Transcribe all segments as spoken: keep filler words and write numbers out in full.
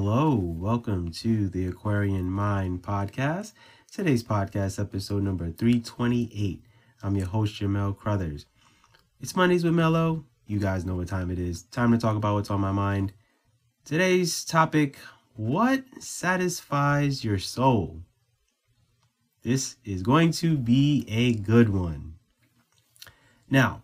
Hello, welcome to the Aquarian Mind podcast. Today's podcast, episode number three twenty-eight. I'm your host, Jamel Crothers. It's Mondays with Mello. You guys know what time it is. Time to talk about what's on my mind. Today's topic, what satisfies your soul? This is going to be a good one. Now,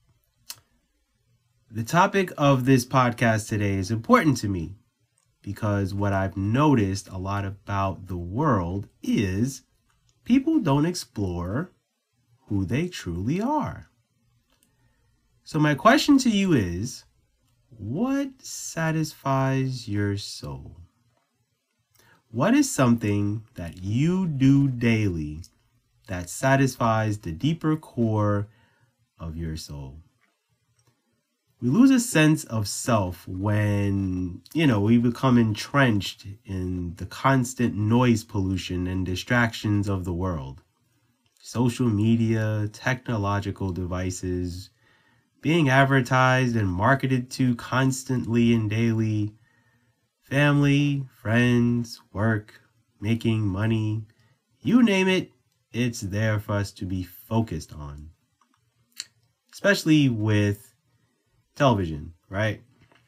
the topic of this podcast today is important to me because what I've noticed a lot about the world is people don't explore who they truly are. So my question to you is, what satisfies your soul? What is something that you do daily that satisfies the deeper core of your soul? We lose a sense of self when, you know, we become entrenched in the constant noise pollution and distractions of the world. Social media, technological devices, being advertised and marketed to constantly and daily, family, friends, work, making money, you name it, it's there for us to be focused on. Especially with television, right?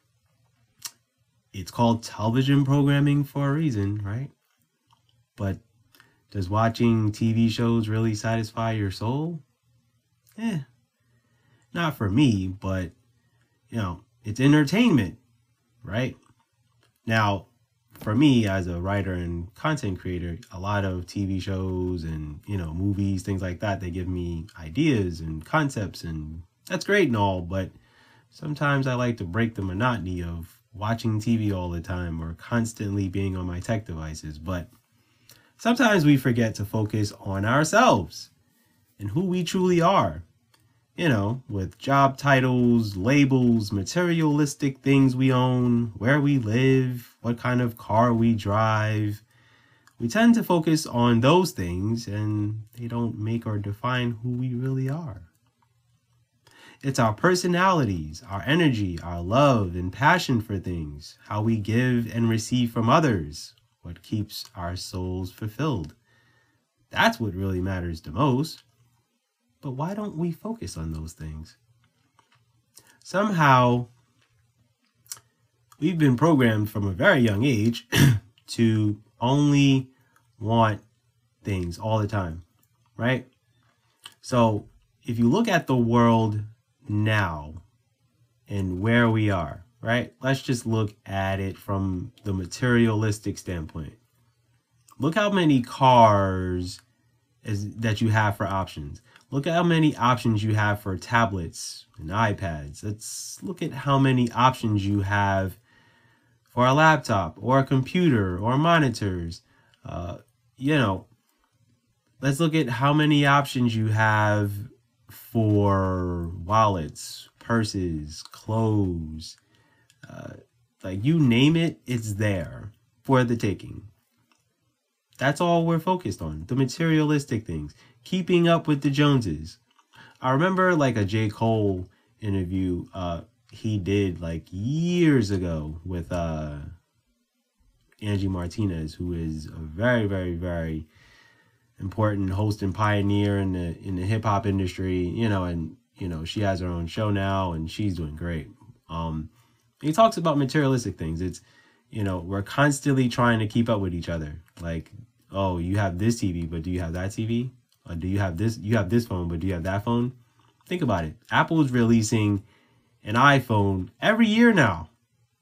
It's called television programming for a reason, right? But does watching T V shows really satisfy your soul? Eh, not for me, but, you know, it's entertainment, right? Now, for me as a writer and content creator, a lot of T V shows and, you know, movies, things like that, they give me ideas and concepts, and that's great and all, but sometimes I like to break the monotony of watching T V all the time or constantly being on my tech devices. But sometimes we forget to focus on ourselves and who we truly are. You know, with job titles, labels, materialistic things we own, where we live, what kind of car we drive. We tend to focus on those things and they don't make or define who we really are. It's our personalities, our energy, our love and passion for things, how we give and receive from others, what keeps our souls fulfilled. That's what really matters the most. But why don't we focus on those things? Somehow, we've been programmed from a very young age to only want things all the time, right? So if you look at the world now and where we are, right? Let's just look at it from the materialistic standpoint. Look how many cars is, that you have for options. Look at how many options you have for tablets and iPads. Let's look at how many options you have for a laptop or a computer or monitors. Uh, you know, let's look at how many options you have for wallets, purses, clothes, uh, like you name it, it's there for the taking. That's all we're focused on, the materialistic things, keeping up with the Joneses. I remember like a J. Cole interview uh, he did like years ago with uh, Angie Martinez, who is a very, very, very important host and pioneer in the in the hip hop industry, you know, and you know she has her own show now and she's doing great. Um, he talks about materialistic things. It's, you know, we're constantly trying to keep up with each other. Like, oh, you have this T V, but do you have that T V? Or do you have this? You have this phone, but do you have that phone? Think about it. Apple is releasing an iPhone every year now.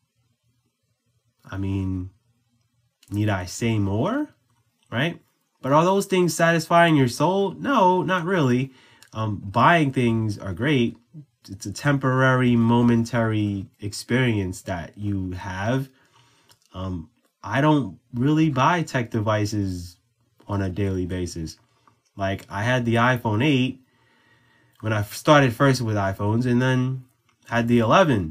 I mean, need I say more? Right? But are those things satisfying your soul? No, not really. Um, buying things are great. It's a temporary, momentary experience that you have. Um, I don't really buy tech devices on a daily basis. Like, I had the iPhone eight when I started first with iPhones, and then had the eleven.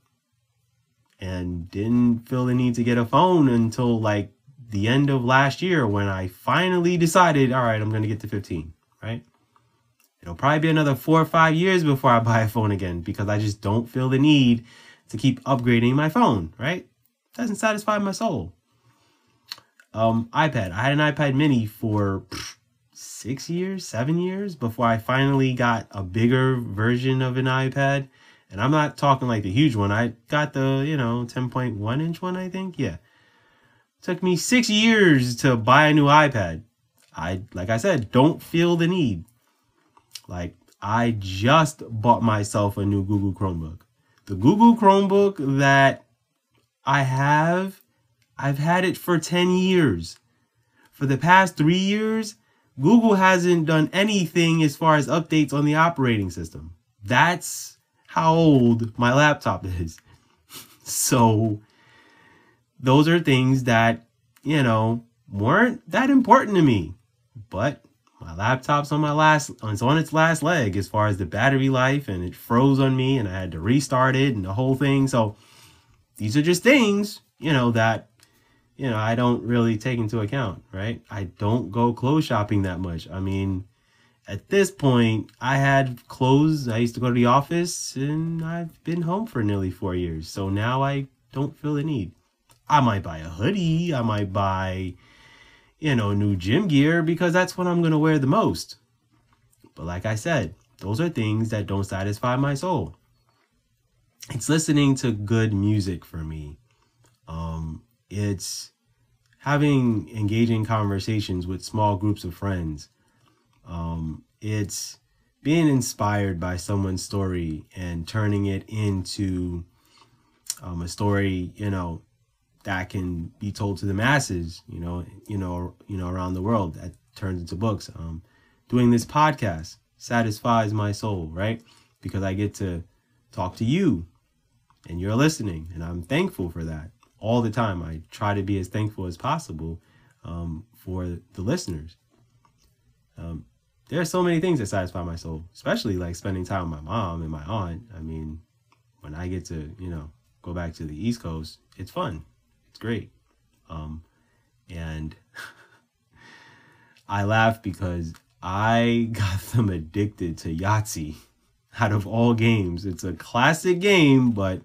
And didn't feel the need to get a phone until like the end of last year when I finally decided, all right, I'm going to get the fifteen, right? It'll probably be another four or five years before I buy a phone again because I just don't feel the need to keep upgrading my phone, right? doesn't satisfy my soul. Um, iPad. I had an iPad mini for pff, six years, seven years before I finally got a bigger version of an iPad. And I'm not talking like the huge one. I got the, you know, ten point one inch one, I think. Yeah. Took me six years to buy a new iPad. I, like I said, don't feel the need. Like, I just bought myself a new Google Chromebook. The Google Chromebook that I have, I've had it for ten years. For the past three years, Google hasn't done anything as far as updates on the operating system. That's how old my laptop is. So those are things that, you know, weren't that important to me. But my laptop's on my last, it's on its last leg as far as the battery life, and it froze on me and I had to restart it and the whole thing. So these are just things, you know, that, you know, I don't really take into account, right? I don't go clothes shopping that much. I mean, at this point, I had clothes. I used to go to the office and I've been home for nearly four years. So now I don't feel the need. I might buy a hoodie. I might buy, you know, new gym gear because that's what I'm going to wear the most. But like I said, those are things that don't satisfy my soul. It's listening to good music for me. Um, it's having engaging conversations with small groups of friends. Um, it's being inspired by someone's story and turning it into um, a story, you know, that can be told to the masses, you know, you know, you know, around the world, that turns into books. Um, doing this podcast satisfies my soul, right? Because I get to talk to you and you're listening, and I'm thankful for that all the time. I try to be as thankful as possible um, for the listeners. Um, there are so many things that satisfy my soul, especially like spending time with my mom and my aunt. I mean, when I get to, you know, go back to the East Coast, it's fun. It's great. Um, and I laugh because I got them addicted to Yahtzee out of all games. It's a classic game, but,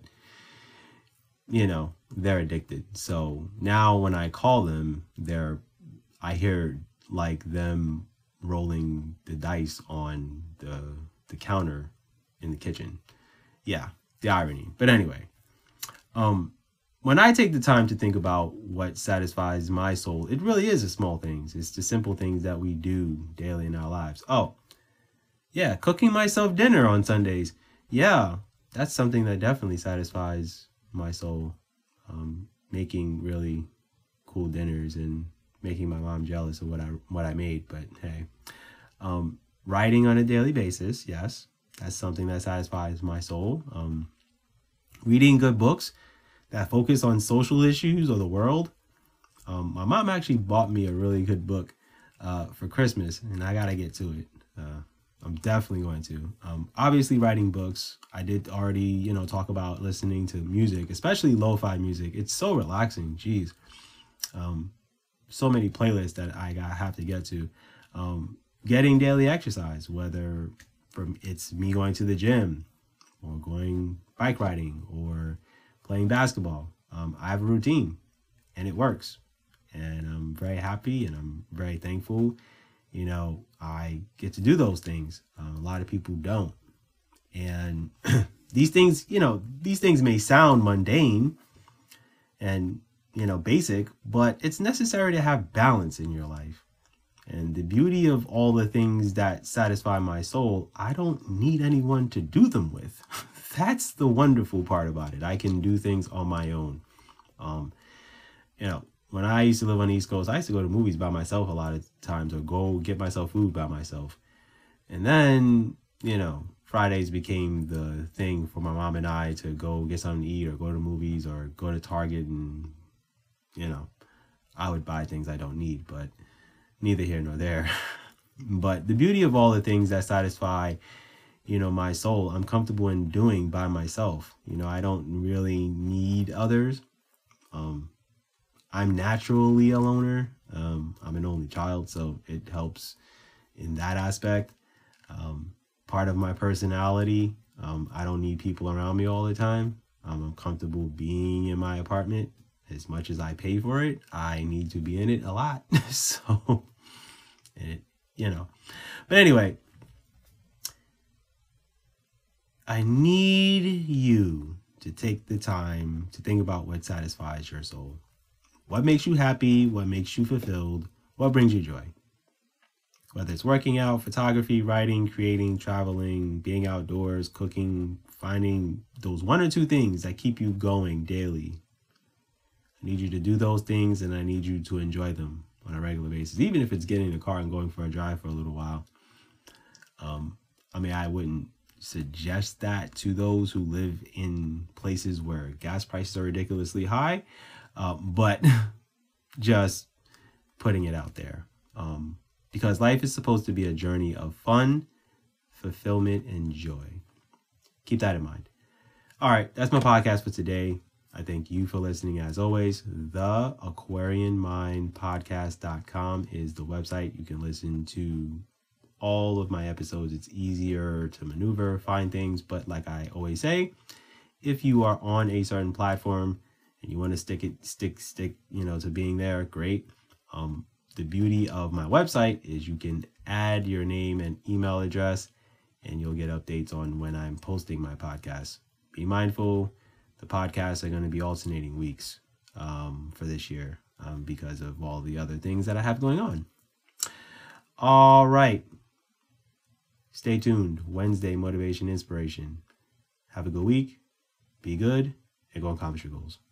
you know, they're addicted. So now when I call them, they're, I hear like them rolling the dice on the the counter in the kitchen. Yeah, the irony. But anyway, um, when I take the time to think about what satisfies my soul, it really is the small things. It's the simple things that we do daily in our lives. Oh, yeah, cooking myself dinner on Sundays. Yeah, that's something that definitely satisfies my soul. Um, making really cool dinners and making my mom jealous of what I what I made, but hey, um, writing on a daily basis, yes, that's something that satisfies my soul. Um, reading good books that focus on social issues or the world. Um, my mom actually bought me a really good book uh, for Christmas, and I gotta get to it. Uh, I'm definitely going to. Um, obviously, writing books. I did already, you know, talk about listening to music, especially lo-fi music. It's so relaxing. Jeez. Um, so many playlists that I got have to get to. Um, getting daily exercise, whether from it's me going to the gym or going bike riding or playing basketball. Um, I have a routine and it works, and I'm very happy and I'm very thankful. You know, I get to do those things. Uh, a lot of people don't. And these things, you know, these things may sound mundane and, you know, basic, but it's necessary to have balance in your life. And the beauty of all the things that satisfy my soul, I don't need anyone to do them with. That's the wonderful part about it. I can do things on my own. Um, you know, when I used to live on the East Coast, I used to go to movies by myself a lot of times, or go get myself food by myself. And then, you know, Fridays became the thing for my mom and I to go get something to eat or go to movies or go to Target, and, you know, I would buy things I don't need, but neither here nor there. But the beauty of all the things that satisfy, you know, my soul, I'm comfortable in doing by myself. You know, I don't really need others. Um, I'm naturally a loner. Um, I'm an only child, so it helps in that aspect. Um, part of my personality, um, I don't need people around me all the time. Um, I'm comfortable being in my apartment as much as I pay for it, I need to be in it a lot. So, it, you know, but anyway, I need you to take the time to think about what satisfies your soul. What makes you happy? What makes you fulfilled? What brings you joy? Whether it's working out, photography, writing, creating, traveling, being outdoors, cooking, finding those one or two things that keep you going daily. I need you to do those things, and I need you to enjoy them on a regular basis, even if it's getting in the car and going for a drive for a little while. Um, I mean, I wouldn't suggest that to those who live in places where gas prices are ridiculously high, uh, but just putting it out there. Um, because life is supposed to be a journey of fun, fulfillment, and joy. Keep that in mind. All right, that's my podcast for today. I thank you for listening. As always, the aquarian mind podcast dot com is the website. You can listen to all of my episodes. It's easier to maneuver, find things. But like I always say, if you are on a certain platform and you want to stick it, stick, stick, you know, to being there, great. Um, the beauty of my website is you can add your name and email address, and you'll get updates on when I'm posting my podcast. Be mindful, the podcasts are going to be alternating weeks um, for this year um, because of all the other things that I have going on. All right. Stay tuned. Wednesday, Motivation Inspiration. Have a good week. Be good and go accomplish your goals.